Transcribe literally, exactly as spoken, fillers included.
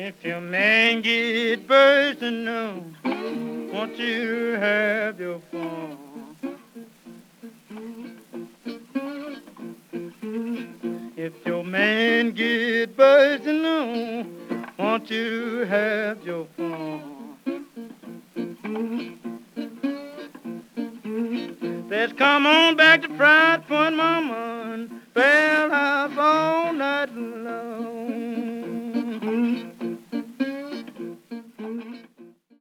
If your man get burstin' no, won't you have your fun? If your man get burstin' no, won't you have your fun? Let's come on back to Fried Point, Mama, and Bell House all night long.